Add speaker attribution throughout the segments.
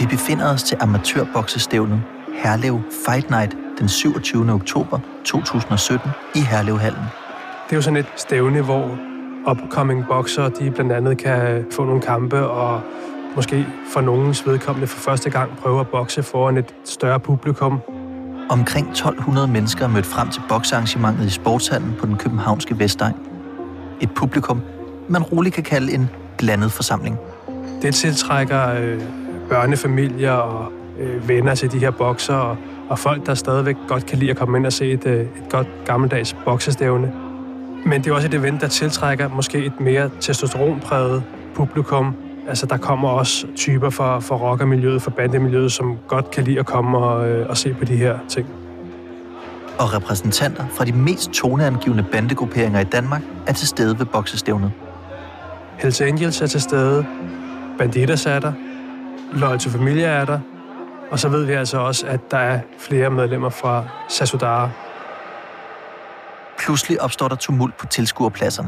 Speaker 1: Vi befinder os til amatørboksestævnet Herlev Fight Night den 27. oktober 2017 i Herlevhallen.
Speaker 2: Det er jo sådan et stævne, hvor upcoming boksere, de blandt andet kan få nogle kampe og måske for nogens vedkommende for første gang prøve at bokse foran et større publikum.
Speaker 1: Omkring 1200 mennesker er mødt frem til boksearrangementet i sportshallen på den københavnske Vestegn. Et publikum, man roligt kan kalde en blandet forsamling.
Speaker 2: Det tiltrækker børnefamilier og venner til de her boksere og folk, der stadigvæk godt kan lide at komme ind og se et godt gammeldags boksestævne. Men det er også et event, der tiltrækker måske et mere testosteronpræget publikum. Altså, der kommer også typer for rockermiljøet, for bandemiljøet, som godt kan lide at komme og se på de her ting.
Speaker 1: Og repræsentanter fra de mest toneangivende bandegrupperinger i Danmark er til stede ved boksestævnet.
Speaker 2: Hells Angels er til stede, Bandidos er der, Loyal to Familia er der, og så ved vi altså også, at der er flere medlemmer fra Sasudara.
Speaker 1: Pludselig opstår der tumult på tilskuerpladserne.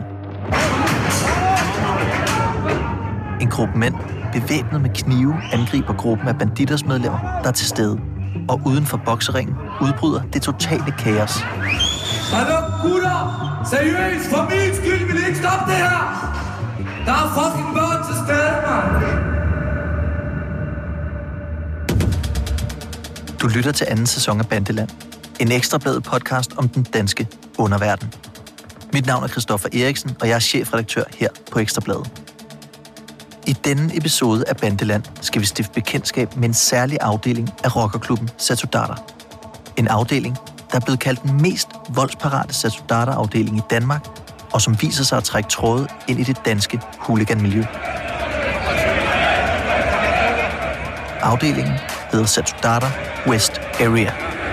Speaker 1: En gruppe mænd, bevæbnet med knive, angriber gruppen af Bandidos-medlemmer, der er til stede. Og uden for bokseringen udbryder det totale kaos.
Speaker 3: Hallo gutter! Seriøst, for min skyld vil I ikke stoppe det her! Der er fucking børn til stede, mand!
Speaker 1: Du lytter til anden sæson af Bandeland. En Ekstrabladet podcast om den danske underverden. Mit navn er Christoffer Eriksen, og jeg er chefredaktør her på Ekstrabladet. I denne episode af Bandeland skal vi stifte bekendtskab med en særlig afdeling af rockerklubben Sasudara. En afdeling, der er blevet kaldt den mest voldsparate Sasudara-afdeling i Danmark, og som viser sig at trække tråde ind i det danske hooliganmiljø. Afdelingen hedder Sasudara West Area.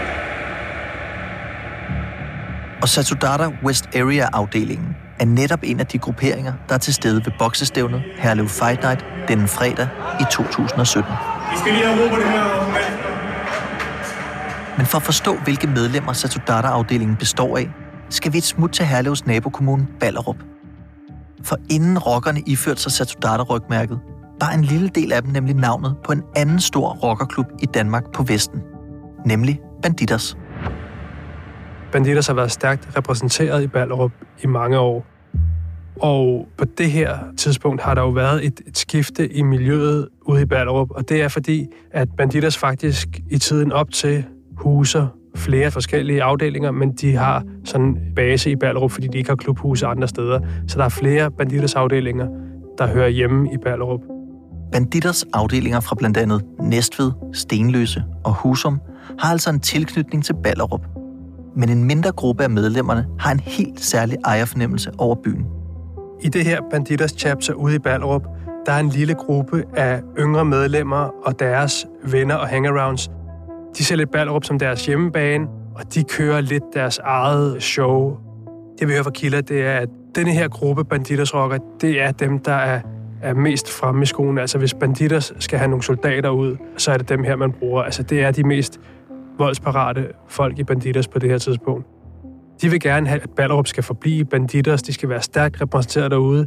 Speaker 1: Og Sasudara West Area-afdelingen er netop en af de grupperinger, der er til stede ved boksestævnet Herlev Fight Night denne fredag i 2017.
Speaker 3: Vi skal lige have ro på det her.
Speaker 1: Men for at forstå, hvilke medlemmer Sasudara-afdelingen består af, skal vi et smut til Herlevs nabokommune Ballerup. For inden rockerne iførte sig Sasudara-rygmærket, var en lille del af dem nemlig navnet på en anden stor rockerklub i Danmark på Vesten, nemlig Bandidos.
Speaker 2: Bandidos har været stærkt repræsenteret i Ballerup i mange år. Og på det her tidspunkt har der jo været et skifte i miljøet ude i Ballerup, og det er fordi, at Bandidos faktisk i tiden op til huser flere forskellige afdelinger, men de har sådan en base i Ballerup, fordi de ikke har klubhuse andre steder. Så der er flere Bandidos-afdelinger, der hører hjemme i Ballerup.
Speaker 1: Bandidos afdelinger fra blandt andet Næstved, Stenløse og Husum har altså en tilknytning til Ballerup. Men en mindre gruppe af medlemmerne har en helt særlig ejerfornemmelse over byen.
Speaker 2: I det her Bandidos chapter ude i Ballerup, der er en lille gruppe af yngre medlemmer og deres venner og hangarounds. De ser lidt Ballerup som deres hjemmebane, og de kører lidt deres eget show. Det vi hører fra kilder, det er, at denne her gruppe Bandidos-rocker, det er dem, der er mest fremme i skoene. Altså hvis Bandidos skal have nogle soldater ud, så er det dem her, man bruger. Altså det er de mest voldsparate folk i Bandidos på det her tidspunkt. De vil gerne have, at Ballerup skal forblive Bandidos. De skal være stærkt repræsenteret derude.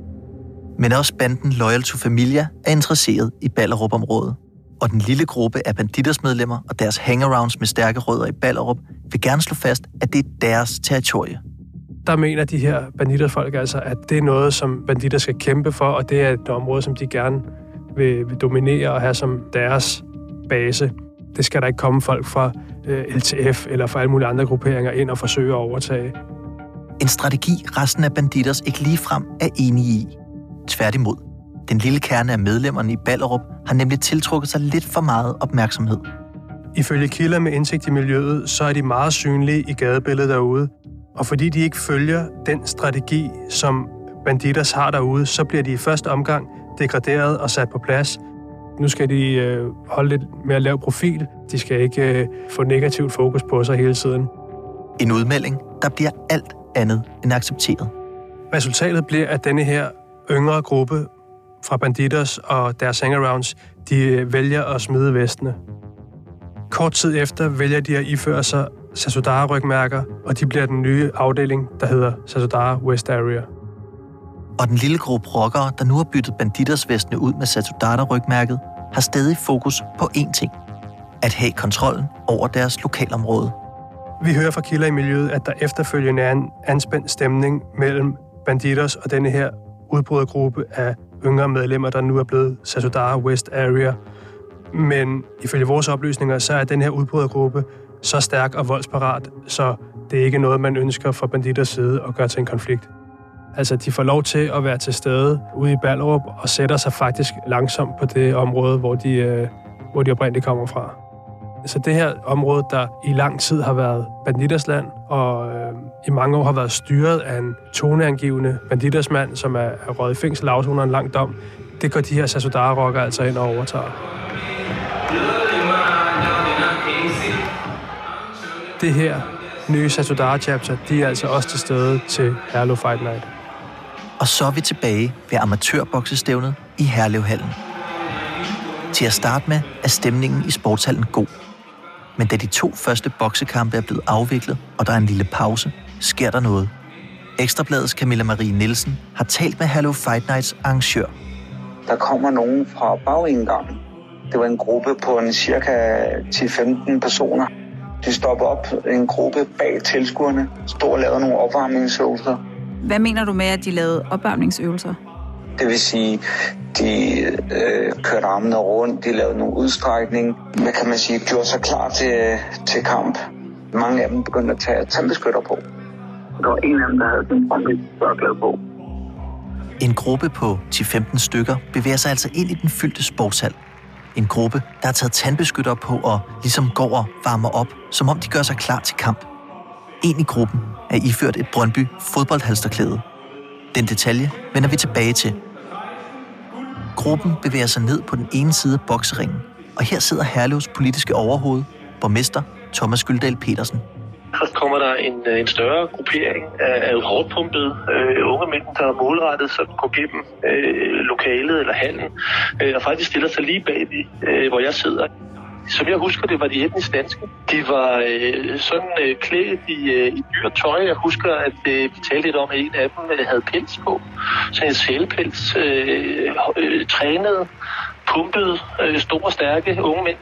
Speaker 1: Men også banden Loyal to Familia er interesseret i Ballerup-området. Og den lille gruppe af Bandidos-medlemmer og deres hangarounds med stærke rødder i Ballerup vil gerne slå fast, at det er deres territorie.
Speaker 2: Der mener de her Bandidos-folk altså, at det er noget, som Bandidos skal kæmpe for, og det er et område, som de gerne vil dominere og have som deres base. Det skal der ikke komme folk fra LTF eller fra alle mulige andre grupperinger ind og forsøge at overtage.
Speaker 1: En strategi, resten af Bandidos ikke ligefrem er enige i. Tværtimod. Den lille kerne af medlemmerne i Ballerup har nemlig tiltrukket sig lidt for meget opmærksomhed.
Speaker 2: Ifølge kilder med indsigt i miljøet, så er de meget synlige i gadebilledet derude. Og fordi de ikke følger den strategi, som Bandidos har derude, så bliver de i første omgang degraderet og sat på plads. Nu skal de holde lidt mere lav profil. De skal ikke få negativt fokus på sig hele tiden.
Speaker 1: En udmelding, der bliver alt andet end accepteret.
Speaker 2: Resultatet bliver, at denne her yngre gruppe fra Bandidos og deres hangarounds, de vælger at smide vestene. Kort tid efter vælger de at iføre sig Sasudara-rygmærker, og de bliver den nye afdeling, der hedder Sasudara West Area.
Speaker 1: Og den lille gruppe rockere, der nu har byttet Bandidos-vestene ud med Sasudara-rygmærket, har stadig fokus på én ting: at have kontrollen over deres lokalområde.
Speaker 2: Vi hører fra kilder i miljøet, at der efterfølgende er en anspændt stemning mellem Bandidos og denne her udbrydergruppe af yngre medlemmer, der nu er blevet Sasudara West Area. Men ifølge vores oplysninger, så er den her udbrydergruppe så stærk og voldsparat, så det er ikke noget, man ønsker fra Bandidos side at gøre til en konflikt. Altså, de får lov til at være til stede ude i Ballerup og sætter sig faktisk langsomt på det område, hvor de oprindeligt kommer fra. Så det her område, der i lang tid har været Bandidos land, og i mange år har været styret af en toneangivende Bandidos mand, som er røget i fængsel og afsoner en lang dom, det går de her Sasudara-rockere altså ind og overtager. Det her nye Sasudara-chapter, de er altså også til stede til Herlev Fight Night.
Speaker 1: Og så er vi tilbage ved amatørboksestævnet i Herlevhallen. Til at starte med er stemningen i sportshallen god. Men da de 2 første boksekampe er blevet afviklet, og der er en lille pause, sker der noget. Ekstrabladets Camilla Marie Nielsen har talt med Herlev Fight Nights arrangør.
Speaker 4: Der kommer nogen fra bagindgangen. Det var en gruppe på cirka 10-15 personer. De stopper op en gruppe bag tilskuerne, stod og lavede nogle opvarmningsøvelser.
Speaker 5: Hvad mener du med, at de lavede opvarmningsøvelser?
Speaker 4: Det vil sige, de kørte armene rundt, de lavede nogle udstrækning. Hvad kan man sige, gjorde sig klar til kamp. Mange af dem begyndte at tage tandbeskytter på. Der var en af dem, der havde den tandbeskytter på.
Speaker 1: En gruppe på 10-15 stykker bevæger sig altså ind i den fyldte sportshal. En gruppe, der har taget tandbeskytter på og ligesom går og varmer op, som om de gør sig klar til kamp. En i gruppen er iført et Brøndby fodboldhalsterklæde. Den detalje vender vi tilbage til. Gruppen bevæger sig ned på den ene side af bokseringen, og her sidder Herlevs politiske overhoved, borgmester Thomas Gyldal Petersen.
Speaker 6: Så kommer der en større gruppering af hårdpumpede unge mænd, der er målrettet, så går gennem lokalet eller hallen, og faktisk stiller sig lige bag hvor jeg sidder. Som jeg husker, det var de etnisk danske. De var sådan klædt i dyrt tøj. Jeg husker, at vi talte lidt om, at en af dem havde pels på. Sådan en sælpels, trænede, pumpede, store, stærke unge mænd.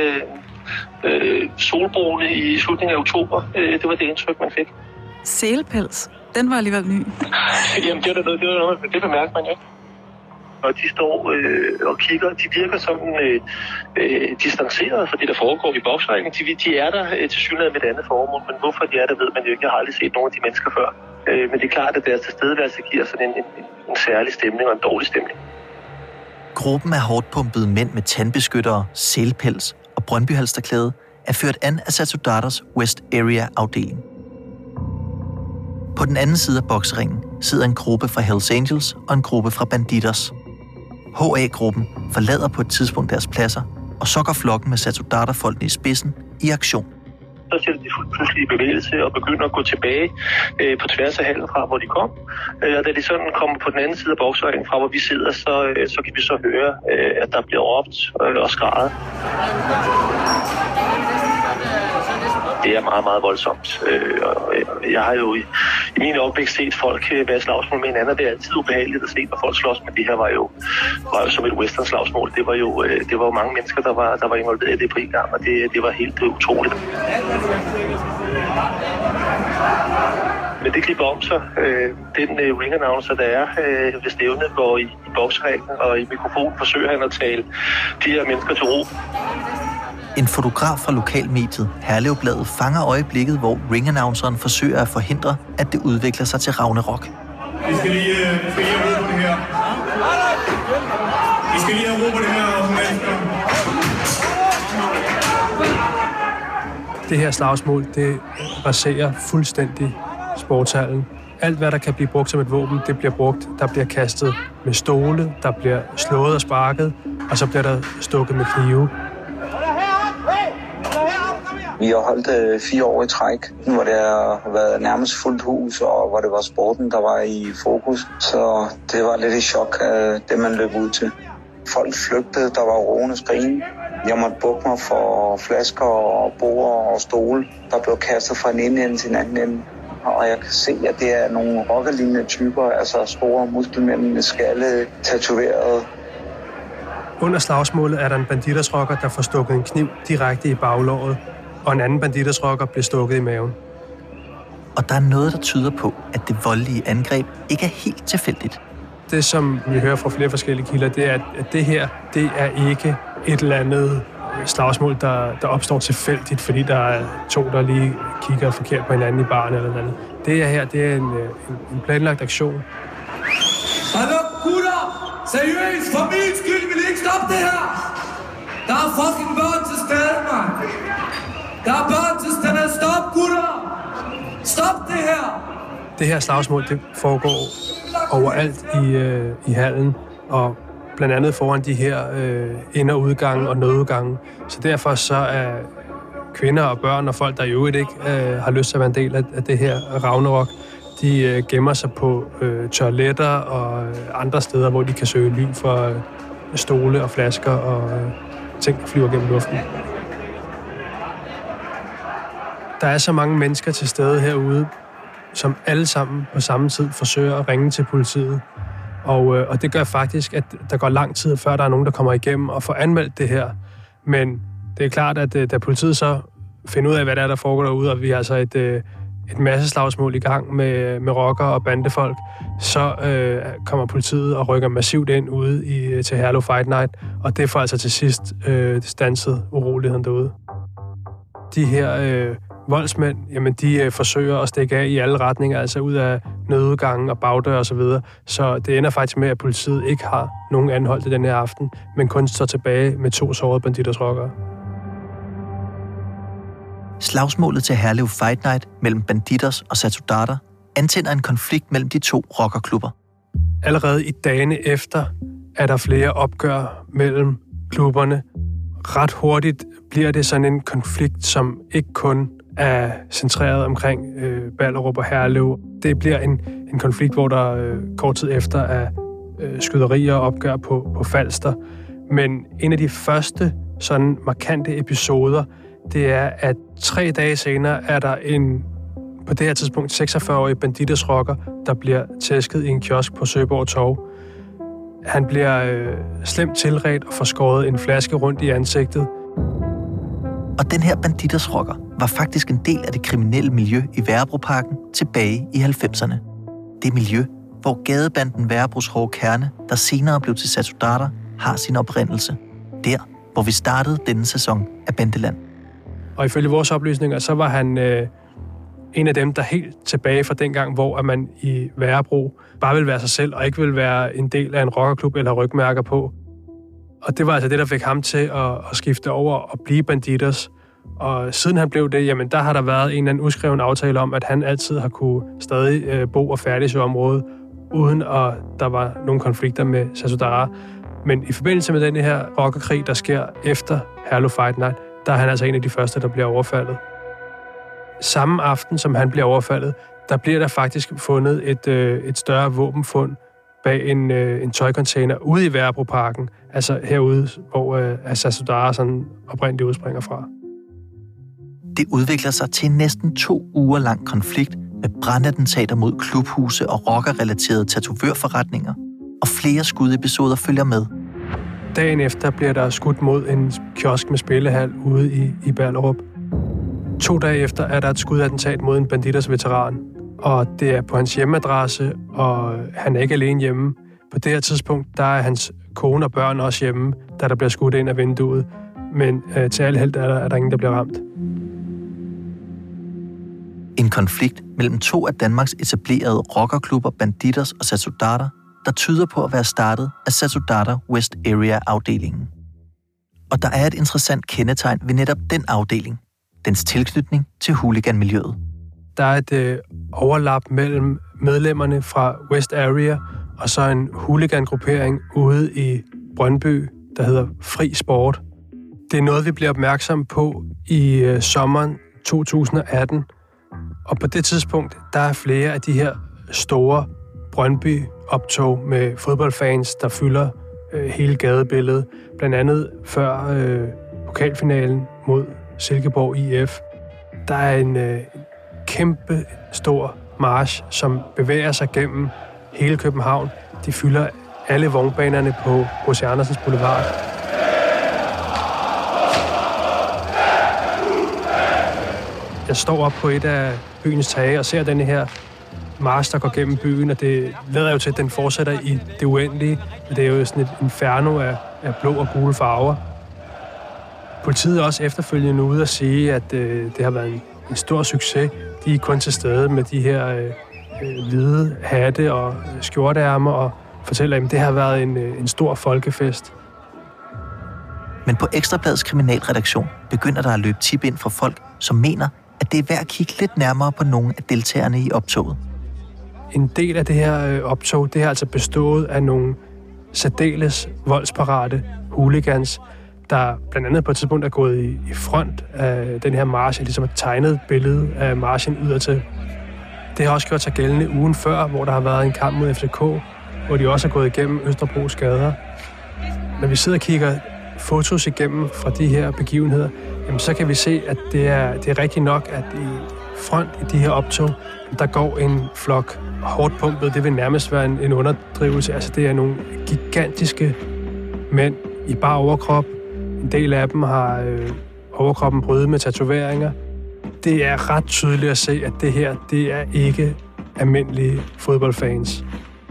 Speaker 6: Solbrune i slutningen af oktober. Det var det indtryk, man fik.
Speaker 5: Sælpels? Den var alligevel ny.
Speaker 6: Jamen, det var noget, det bemærker man jo ikke. Og de står og kigger. De virker sådan distanceret fra det, der foregår i bokseringen. De er der til synligheden med et andet formål, men hvorfor de er der, ved man jo ikke. Jeg har aldrig set nogen af de mennesker før. Men det er klart, at deres tilstedeværelse giver sådan en særlig stemning og en dårlig stemning.
Speaker 1: Gruppen af hårdpumpede mænd med tandbeskyttere, sælpels og Brøndby-halsterklæde er ført an af Sasudaras West Area afdeling. På den anden side af bokseringen sidder en gruppe fra Hells Angels og en gruppe fra Bandidos. HA-gruppen forlader på et tidspunkt deres pladser, og så går flokken med Sasudara-folkene i spidsen i aktion.
Speaker 6: Så sætter de pludselig i bevægelse og begynder at gå tilbage på tværs af hallen fra, hvor de kom. Og da de sådan kommer på den anden side af bokseringen fra, hvor vi sidder, så kan vi så høre, at der bliver råbt og skrædet. Det er meget, meget voldsomt. Jeg har jo i min opvækst set folk være slagsmål med hinanden, og det er altid ubehageligt at se, når folk slås, men det her var jo som et western-slagsmål. Det var jo mange mennesker, der var involveret i det på en gang, og det var helt utroligt. Men det klipper om sig. Den ring-announcer, der er ved stævnet, går i bokseringen, og i mikrofonen forsøger han at tale de her mennesker til ro.
Speaker 1: En fotograf fra lokalmediet Herlevbladet fanger øjeblikket, hvor ring-announceren forsøger at forhindre, at det udvikler sig til Ragnarok.
Speaker 7: Vi skal lige have ro på det her. Vi skal lige have ro på det her, mennesker.
Speaker 2: Det her slagsmål, det raserer fuldstændig sportshallen. Alt, hvad der kan blive brugt som et våben, det bliver brugt. Der bliver kastet med stole, der bliver slået og sparket, og så bliver der stukket med knive.
Speaker 4: Vi har holdt 4 år i træk, hvor det har været nærmest fuldt hus, og hvor det var sporten, der var i fokus. Så det var lidt i chok af det, man løb ud til. Folk flygtede, der var rående skrigen. Jeg måtte bukke mig for flasker og borde og stole, der blev kastet fra den ene ende til den anden ende. Og jeg kan se, at det er nogle rockerlignende typer, altså store muskelmænd med skalle, tatoveret.
Speaker 2: Under slagsmålet er der en banditersrocker, der får stukket en kniv direkte i baglåret, og en anden banditersrocker bliver stukket i maven.
Speaker 1: Og der er noget, der tyder på, at det voldelige angreb ikke er helt tilfældigt.
Speaker 2: Det, som vi hører fra flere forskellige kilder, det er, at det her, det er ikke et eller andet slagsmål, der opstår tilfældigt, fordi der er to, der lige kigger forkert på hinanden i baren eller noget andet. Det her, det er en planlagt aktion.
Speaker 3: Hallo, gutter! Seriøst, for min skyld vil I ikke stoppe det her! Der er fucking børn til stede, mand! Der er børn til stede! Stop, gutter! Stop det her!
Speaker 2: Det her slagsmål, det foregår overalt i hallen, og blandt andet foran de her ind- og udgange og nødudgange. Så derfor så er kvinder og børn og folk, der i øvrigt ikke har lyst til at være en del af det her Ragnarok, de gemmer sig på toiletter og andre steder, hvor de kan søge ly for stole og flasker og ting, der flyver gennem luften. Der er så mange mennesker til stede herude, som alle sammen på samme tid forsøger at ringe til politiet. Og det gør faktisk, at der går lang tid, før der er nogen, der kommer igennem og får anmeldt det her. Men det er klart, at da politiet så finder ud af, hvad der foregår derude, og vi har altså et masse slagsmål i gang med rockere og bandefolk, så kommer politiet og rykker massivt ind ude til Herlev Fight Night, og det får altså til sidst standset uroligheden derude. De her voldsmænd, jamen de forsøger at stikke af i alle retninger, altså ud af nødudgangen og bagdør og så videre. Så det ender faktisk med, at politiet ikke har nogen anholdt i den her aften, men kun står tilbage med 2 sårede banditersrockere.
Speaker 1: Slagsmålet til Herlev Fight Night mellem Bandidos og Satudarah antænder en konflikt mellem de 2 rockerklubber.
Speaker 2: Allerede i dagene efter er der flere opgør mellem klubberne. Ret hurtigt bliver det sådan en konflikt, som ikke kun er centreret omkring Ballerup og Herlev. Det bliver en konflikt, hvor der kort tid efter er skyderier og opgør på Falster. Men en af de første sådan markante episoder, det er, at 3 dage senere er der på det her tidspunkt 46-årig banditersrocker, der bliver tæsket i en kiosk på Søborg Torv. Han bliver slemt tilredt og får skåret en flaske rundt i ansigtet.
Speaker 1: Og den her banditersrocker var faktisk en del af det kriminelle miljø i Værebroparken tilbage i 90'erne. Det miljø, hvor gadebanden Værebros hårde kerne, der senere blev til Satudarah, har sin oprindelse. Der, hvor vi startede denne sæson af Bandeland.
Speaker 2: Og ifølge vores oplysninger, så var han en af dem, der helt tilbage fra dengang, hvor man i Værebro bare ville være sig selv, og ikke ville være en del af en rockerklub eller rygmærker på. Og det var altså det, der fik ham til at skifte over og blive Bandidos. Og siden han blev det, jamen der har der været en eller anden uskreven aftale om, at han altid har kunne stadig bo og færdes i området, uden at der var nogle konflikter med Satudarah. Men i forbindelse med den her rockerkrig, der sker efter Herlev Fight Night, der er han altså en af de første, der bliver overfaldet. Samme aften, som han bliver overfaldet, der bliver der faktisk fundet et større våbenfund bag en tøjcontainer ude i Værebroparken, altså herude, hvor Satudarah sådan oprindeligt udspringer fra.
Speaker 1: Det udvikler sig til en næsten 2 uger lang konflikt med brandattentater mod klubhuse og rockerrelaterede tatovørforretninger, og flere skudepisoder følger med.
Speaker 2: Dagen efter bliver der skudt mod en kiosk med spillehal ude i Ballerup. 2 dage efter er der et skudattentat mod en Bandidos veteran, og det er på hans hjemmeadresse, og han er ikke alene hjemme. På det her tidspunkt, der er hans kone og børn også hjemme, da der bliver skudt ind af vinduet, men til al held er der ingen, der bliver ramt.
Speaker 1: En konflikt mellem 2 af Danmarks etablerede rockerklubber, Bandidos og Satudarah, der tyder på at være startet af Satudarah West Area-afdelingen. Og der er et interessant kendetegn ved netop den afdeling, dens tilknytning til hooliganmiljøet.
Speaker 2: Der er et overlap mellem medlemmerne fra West Area og så en hooligangruppering ude i Brøndby, der hedder Fri Sport. Det er noget, vi bliver opmærksom på i sommeren 2018. Og på det tidspunkt, der er flere af de her store Brøndby-optog med fodboldfans, der fylder hele gadebilledet. Blandt andet før pokalfinalen mod Silkeborg IF. Der er en kæmpe stor march, som bevæger sig gennem hele København. De fylder alle vognbanerne på H.C. Andersens Boulevard. Jeg står op på et af byens tage og ser denne her march, der går gennem byen, og det lader jo til, at den fortsætter i det uendelige. Det er jo sådan et inferno af blå og gule farver. Politiet er også efterfølgende ude at sige, at det har været en stor succes. De er kun til stede med de her hvide hatte og skjorteærmer og fortæller, at det har været en stor folkefest.
Speaker 1: Men på Ekstra Bladets kriminalredaktion begynder der at løbe tip ind fra folk, som mener, at det er værd at kigge lidt nærmere på nogle af deltagerne i optoget.
Speaker 2: En del af det her optog, det har altså bestået af nogle særdeles voldsparate hooligans, der blandt andet på et tidspunkt er gået i front af den her march, ligesom et tegnet billede af marchen udadtil. Det har også gjort sig gældende ugen før, hvor der har været en kamp mod FCK, hvor de også er gået igennem Østerbros gader. Når vi sidder og kigger fotos igennem fra de her begivenheder, jamen så kan vi se, at det er rigtigt nok, at i front i de her optog, der går en flok hårdt pumpet. Det vil nærmest være en underdrivelse. Altså det er nogle gigantiske mænd i bar overkrop. En del af dem har overkroppen brydet med tatoveringer. Det er ret tydeligt at se, at det her, det er ikke almindelige fodboldfans.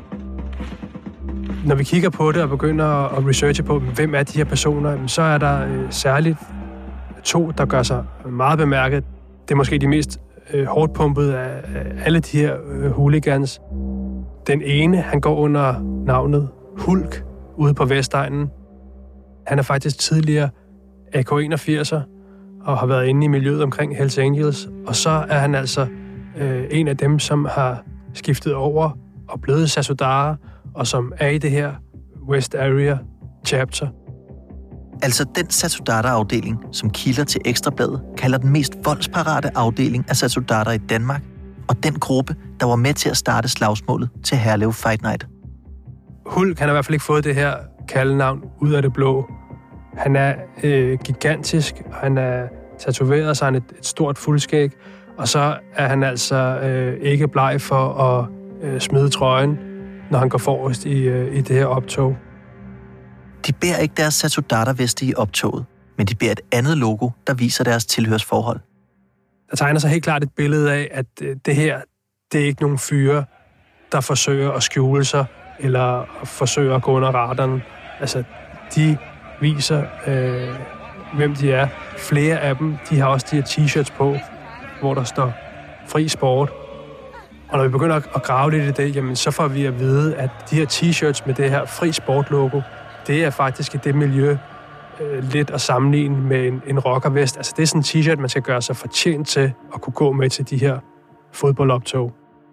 Speaker 2: Når vi kigger på det og begynder at researche på, hvem er de her personer, så er der særligt 2, der gør sig meget bemærket. Det er måske de mest hårdt pumpede af alle de her hooligans. Den ene, han går under navnet Hulk ude på Vestegnen. Han er faktisk tidligere AK-81'er og har været inde i miljøet omkring Hells Angels. Og så er han altså en af dem, som har skiftet over og blevet Sasudara, og som er i det her West Area Chapter.
Speaker 1: Altså den Sasudara-afdeling, som kilder til Ekstra Bladet, kalder den mest voldsparate afdeling af Sasudara i Danmark, og den gruppe, der var med til at starte slagsmålet til Herlev Fight Night.
Speaker 2: Hulk, han har i hvert fald ikke fået det her kaldenavn ud af det blå. Han er gigantisk, han er tatoveret, så han et stort fuldskæg, og så er han altså ikke bleg for at smide trøjen, når han går forrest i det her optog.
Speaker 1: De bærer ikke deres Sasudara-veste i optoget, men de bærer et andet logo, der viser deres tilhørsforhold.
Speaker 2: Der tegner sig helt klart et billede af, at det her, det er ikke nogen fyre, der forsøger at skjule sig, eller forsøger at gå under radaren. Altså, de viser, hvem de er. Flere af dem, de har også de her t-shirts på, hvor der står fri sport. Og når vi begynder at grave lidt i det, jamen, så får vi at vide, at de her t-shirts med det her fri sport-logo, det er faktisk i det miljø lidt at sammenligne med en rockervest. Altså det er sådan en t-shirt, man skal gøre sig fortjent til at kunne gå med til de her fodboldoptog.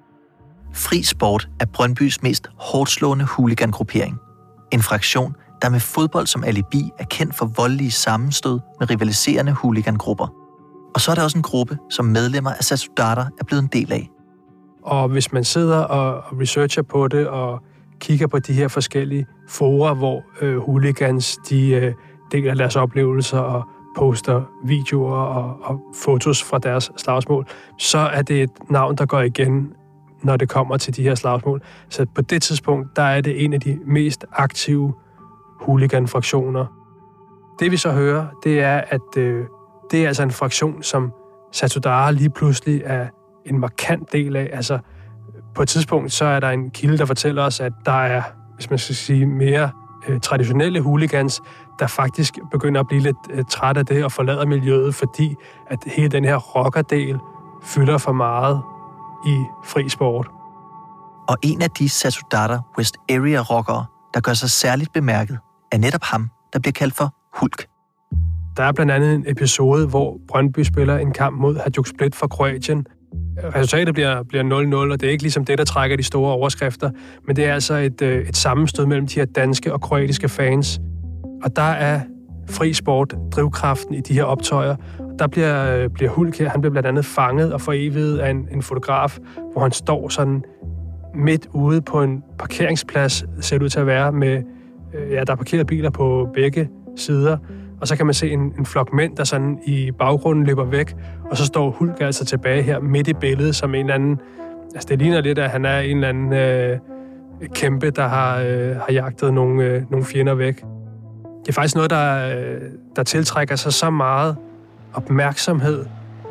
Speaker 1: Fri Sport er Brøndbys mest hårdslående hooligangruppering. En fraktion, der med fodbold som alibi er kendt for voldelige sammenstød med rivaliserende hooligangrupper. Og så er der også en gruppe, som medlemmer af Sasudara er blevet en del af.
Speaker 2: Og hvis man sidder og researcher på det og kigger på de her forskellige forer, hvor hooligans de deler deres oplevelser og poster videoer og fotos fra deres slagsmål, så er det et navn, der går igen, når det kommer til de her slagsmål. Så på det tidspunkt, der er det en af de mest aktive hooligan-fraktioner. Det vi så hører, det er, at det er altså en fraktion, som Sasudara lige pludselig er en markant del af. Altså, på et tidspunkt, så er der en kilde, der fortæller os, at der er, hvis man skal sige, mere traditionelle hooligans, der faktisk begynder at blive lidt træt af det og forlader miljøet, fordi at hele den her rockerdel fylder for meget i fri sport.
Speaker 1: Og en af de Sasudara West Area rockere, der gør sig særligt bemærket, er netop ham, der bliver kaldt for Hulk.
Speaker 2: Der er blandt andet en episode, hvor Brøndby spiller en kamp mod Hajduk Split fra Kroatien. Resultatet bliver 0-0, og det er ikke ligesom det, der trækker de store overskrifter, men det er altså et sammenstød mellem de her danske og kroatiske fans. Og der er fri sport drivkraften i de her optøjer. Der bliver Hulk her, han bliver blandt andet fanget og foreviget af en fotograf, hvor han står sådan midt ude på en parkeringsplads, ser det ud til at være, med der er parkeret biler på begge sider, og så kan man se en flok mænd, der sådan i baggrunden løber væk, og så står Hulk altså tilbage her midt i billedet som en eller anden. Altså det ligner lidt, at han er en eller anden kæmpe, der har jagtet nogle fjender væk. Det er faktisk noget, der tiltrækker sig så meget opmærksomhed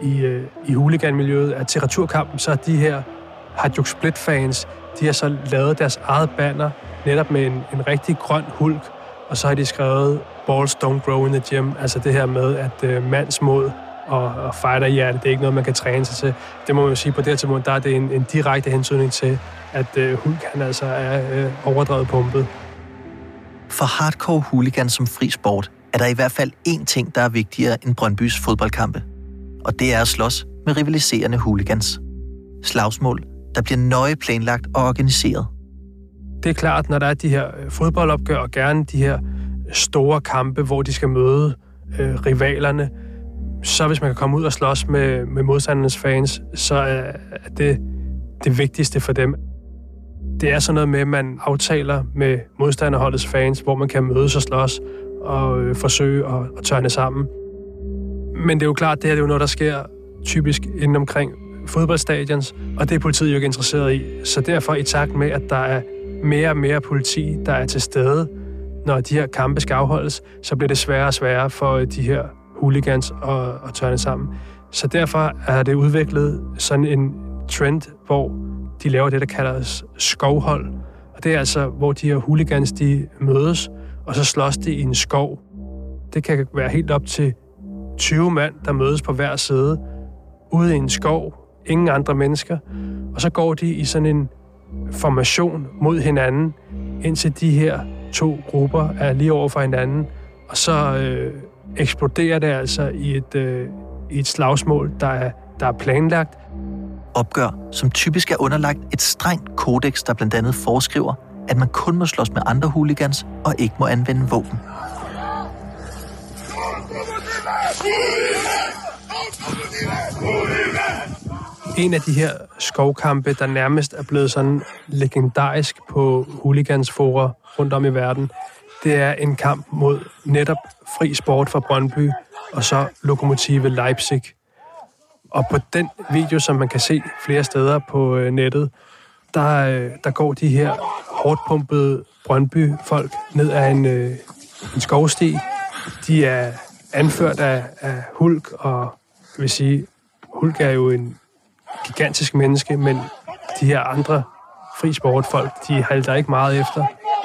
Speaker 2: i hooliganmiljøet, at til returkampen, så er de her Hajduk Split-fans, de har så lavet deres eget banner, netop med en rigtig grøn hulk, og så har de skrevet "Balls don't grow in the gym", altså det her med, at mandsmod og fighterhjerte, det er ikke noget, man kan træne sig til. Det må man jo sige, på det her tidspunkt, der er det en direkte hensynning til, at hulk han altså er overdrevet pumpet.
Speaker 1: For hardcore hooligans som fri sport er der i hvert fald én ting, der er vigtigere end Brøndbys fodboldkampe. Og det er at slås med rivaliserende hooligans. Slagsmål, der bliver nøje planlagt og organiseret.
Speaker 2: Det er klart, når der er de her fodboldopgør, og gerne de her store kampe, hvor de skal møde rivalerne, så hvis man kan komme ud og slås med modstandernes fans, så er det vigtigste for dem. Det er sådan noget med, at man aftaler med modstanderholdets fans, hvor man kan mødes og slås og forsøge at tørne sammen. Men det er jo klart, det her er jo noget, der sker typisk inden omkring fodboldstadions, og det er politiet jo ikke interesseret i. Så derfor i takt med, at der er mere og mere politi, der er til stede, når de her kampe skal afholdes, så bliver det sværere og sværere for de her hooligans at tørne sammen. Så derfor er det udviklet sådan en trend, hvor de laver det, der kaldes skovhold. Og det er altså, hvor de her hooligans, de mødes, og så slås de i en skov. Det kan være helt op til 20 mand, der mødes på hver side, ude i en skov, ingen andre mennesker, og så går de i sådan en formation mod hinanden, indtil de her to grupper er lige over for hinanden, og så eksploderer det altså i et slagsmål, der er planlagt.
Speaker 1: Opgør, som typisk er underlagt et strengt kodeks, der blandt andet foreskriver, at man kun må slås med andre hooligans og ikke må anvende våben.
Speaker 2: En af de her skovkampe, der nærmest er blevet sådan legendarisk på hooligansforer rundt om i verden, det er en kamp mod netop Fri Sport fra Brøndby og så Lokomotive Leipzig. Og på den video, som man kan se flere steder på nettet, der går de her hårdt pumpede Brøndby-folk ned ad en skovsti. De er anført af Hulk, og jeg vil sige, Hulk er jo en gigantisk menneske, men de her andre Fri Sport-folk, de halter ikke meget efter.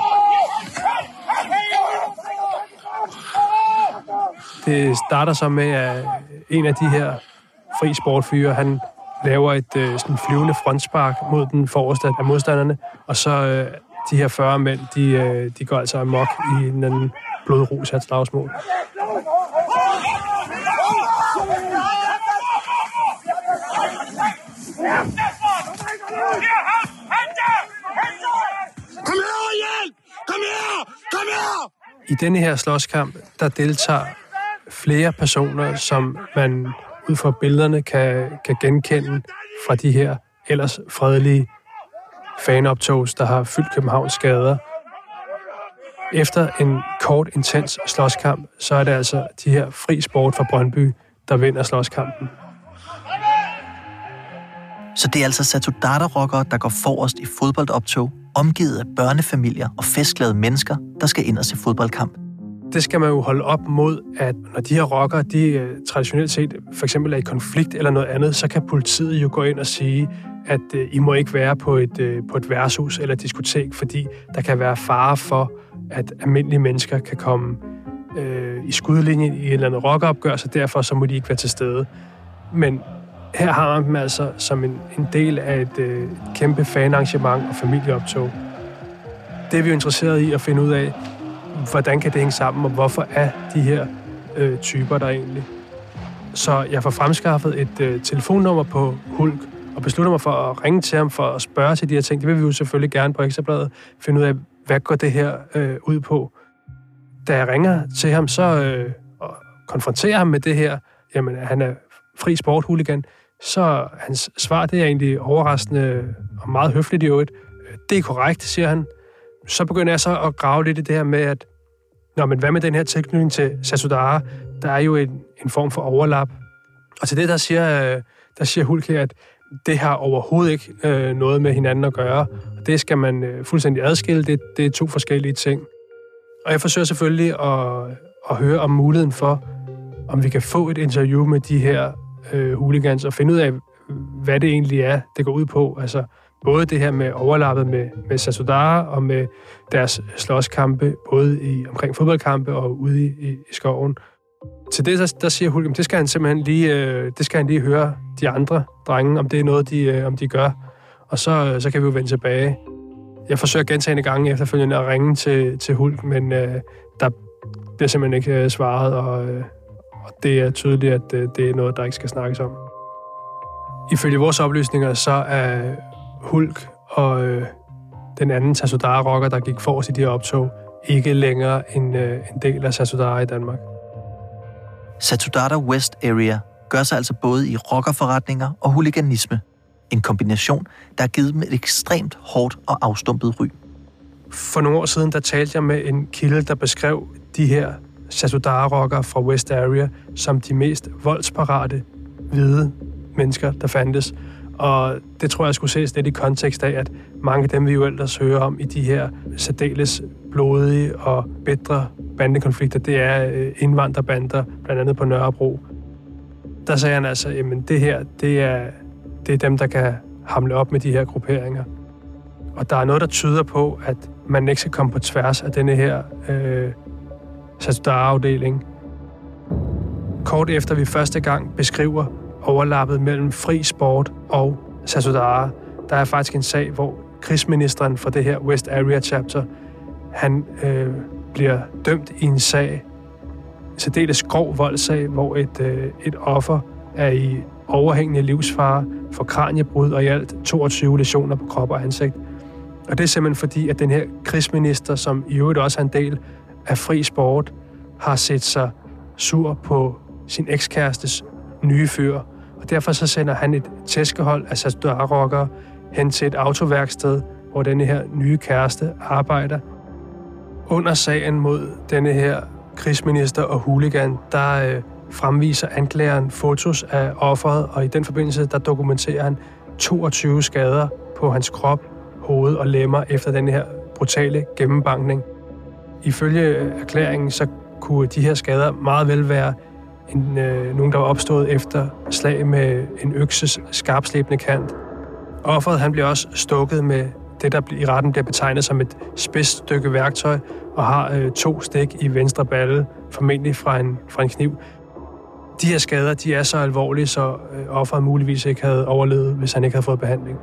Speaker 2: Det starter så med, at en af de her Fri Sport-fyre, han laver et sådan flyvende frontspark mod den forreste af modstanderne, og så de her 40 mænd, de går altså amok i en anden blodrusat slagsmål. Kom her! I denne her slåskamp, der deltager flere personer, som man ud fra billederne kan genkende fra de her ellers fredelige fanoptogs, der har fyldt Københavns gader. Efter en kort, intens slåskamp, så er det altså de her Fri Sport fra Brøndby, der vinder slåskampen.
Speaker 1: Så det er altså Satudarah-rockere, der går forrest i fodboldoptog, omgivet af børnefamilier og festglade mennesker, der skal ind og se fodboldkamp.
Speaker 2: Det skal man jo holde op mod, at når de her rockere, de traditionelt set for eksempel er i konflikt eller noget andet, så kan politiet jo gå ind og sige, at I må ikke være på et værtshus eller diskotek, fordi der kan være fare for, at almindelige mennesker kan komme i skudlinjen i et eller andet rockeropgør, så derfor så må de ikke være til stede. Men her har man dem altså som en del af et kæmpe fanarrangement og familieoptog. Det er vi jo interesseret i at finde ud af, hvordan kan det hænge sammen, og hvorfor er de her typer der egentlig. Så jeg får fremskaffet et telefonnummer på Hulk, og beslutter mig for at ringe til ham for at spørge til de her ting. Det vil vi jo selvfølgelig gerne på Ekstra Bladet finde ud af, hvad går det her ud på. Da jeg ringer til ham, så konfronterer ham med det her, jamen han er Fri Sport-hooligan, så hans svar, det er egentlig overraskende og meget høfligt i øvrigt. Det er korrekt, siger han. Så begynder jeg så at grave lidt i det her med, at men hvad med den her tilknytning til Satudarah? Der er jo en form for overlap. Og til det, der siger Hulk her, at det har overhovedet ikke noget med hinanden at gøre. Og det skal man fuldstændig adskille. Det er 2 forskellige ting. Og jeg forsøger selvfølgelig at høre om muligheden for, om vi kan få et interview med de her hooligans og finde ud af, hvad det egentlig er, det går ud på. Altså både det her med overlappet med Satudarah og med deres slåskampe, både omkring fodboldkampe og ude i skoven. Til det, der siger Hulk, det skal han simpelthen lige høre de andre drenge, om det er noget, om de gør. Og så kan vi jo vende tilbage. Jeg forsøger gentagne gange efterfølgende at ringe til Hulk, men der bliver simpelthen ikke svaret, og det er tydeligt, at det er noget, der ikke skal snakkes om. Ifølge vores oplysninger, så er Hulk og den anden Satudarah-rocker, der gik forrest i de her optog, ikke længere en del af Satudarah i Danmark.
Speaker 1: Satudarah West Area gør sig altså både i rockerforretninger og huliganisme. En kombination, der har givet dem et ekstremt hårdt og afstumpet ry.
Speaker 2: For nogle år siden, der talte jeg med en kilde, der beskrev de her Satudarah-rockere fra West Area som de mest voldsparate hvide mennesker, der fandtes. Og det tror jeg skulle ses lidt i kontekst af, at mange af dem, vi jo ellers hører om i de her særdeles blodige og bitre bandekonflikter, det er indvandrerbander, blandt andet på Nørrebro. Der sagde han altså, jamen det her, det er dem, der kan hamle op med de her grupperinger. Og der er noget, der tyder på, at man ikke skal komme på tværs af denne her Satudarah-afdeling. Kort efter vi første gang beskriver overlappet mellem fri sport og Satudarah, der er faktisk en sag, hvor krigsministeren for det her West Area Chapter, han bliver dømt i en sag, en særdeles grov voldssag, hvor et offer er i overhængende livsfare for kraniebrud og i alt 22 lesioner på krop og ansigt. Og det er simpelthen fordi, at den her krigsminister, som i øvrigt også er en del af fri sport, har set sig sur på sin ekskærestes nye fyr. Og derfor så sender han et tæskehold af Satudarah-rockere hen til et autoværksted, hvor denne her nye kæreste arbejder. Under sagen mod denne her krigsminister og hooligan, der fremviser anklageren fotos af offeret, og i den forbindelse, der dokumenterer han 22 skader på hans krop, hoved og lemmer efter den her brutale gennembankning. Ifølge erklæringen, så kunne de her skader meget vel være nogen, der var opstået efter slag med en økses skarpslebende kant. Offeret, han bliver også stukket med det, der i retten bliver betegnet som et spids stykke værktøj, og har 2 stik i venstre balle, formentlig fra en kniv. De her skader, de er så alvorlige, så offeret muligvis ikke havde overlevet, hvis han ikke havde fået behandling.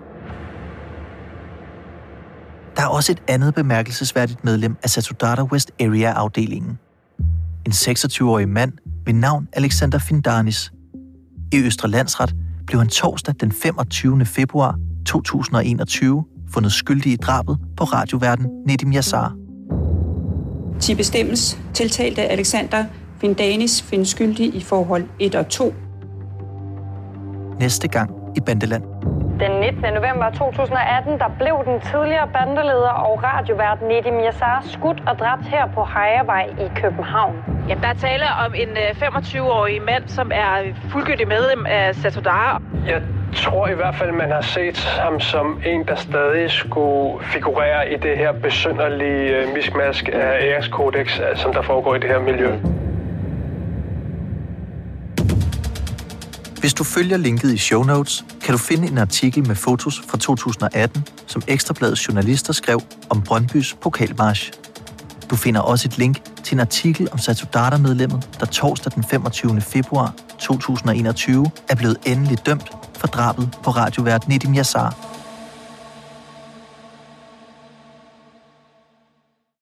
Speaker 1: Der er også et andet bemærkelsesværdigt medlem af Satudarah West Area-afdelingen. En 26-årig mand ved navn Alexander Findanis. I Østre Landsret blev han torsdag den 25. februar 2021 fundet skyldig i drabet på radioværten Nedim Yassar.
Speaker 8: Til bestemmes tiltalte Alexander Findanis findes skyldig i forhold 1 og 2.
Speaker 1: Næste gang i Bandeland.
Speaker 9: Den 19. november 2018, der blev den tidligere bandeleder og radiovært Nedim Yassar skudt og dræbt her på Hejrevej i København.
Speaker 10: Ja, der er tale om en 25-årig mand, som er fuldgyldig medlem af Satudarah.
Speaker 2: Jeg tror i hvert fald, man har set ham som en, der stadig skulle figurere i det her besynderlige miskmask af æreskodex, som der foregår i det her miljø.
Speaker 1: Hvis du følger linket i show notes, kan du finde en artikel med fotos fra 2018, som Ekstra Bladets journalister skrev om Brøndbys pokalmarch. Du finder også et link til en artikel om Satudarah-medlemmet, der torsdag den 25. februar 2021 er blevet endeligt dømt for drabet på radiovært Nedim Yassar.